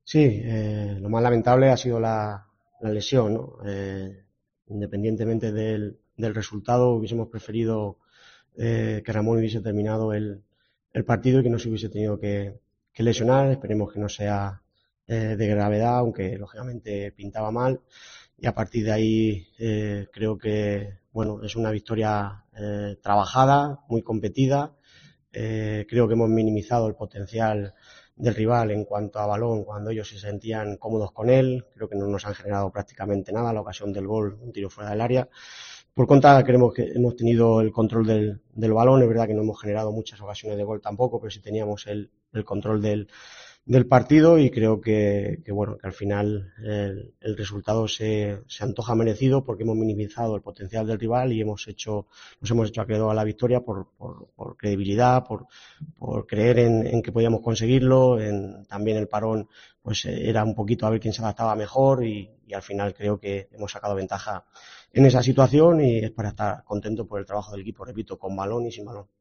Sí, lo más lamentable ha sido la lesión, ¿no? Independientemente del resultado, hubiésemos preferido que Ramón hubiese terminado el partido y que no se hubiese tenido que lesionar. Esperemos que no sea de gravedad, aunque lógicamente pintaba mal. Y a partir de ahí creo que bueno, es una victoria trabajada, muy competida. Creo que hemos minimizado el potencial del rival en cuanto a balón cuando ellos se sentían cómodos con él. Creo que no nos han generado prácticamente nada. La ocasión del gol, un tiro fuera del área. Por contra, creemos que hemos tenido el control del balón. Es verdad que no hemos generado muchas ocasiones de gol tampoco, pero sí teníamos el control del partido y creo que bueno, que al final el resultado se antoja merecido porque hemos minimizado el potencial del rival y nos hemos hecho acreedor a la victoria por credibilidad, por creer en que podíamos conseguirlo. También el parón pues era un poquito a ver quién se adaptaba mejor y al final creo que hemos sacado ventaja en esa situación y es para estar contento por el trabajo del equipo, repito, con balón y sin balón.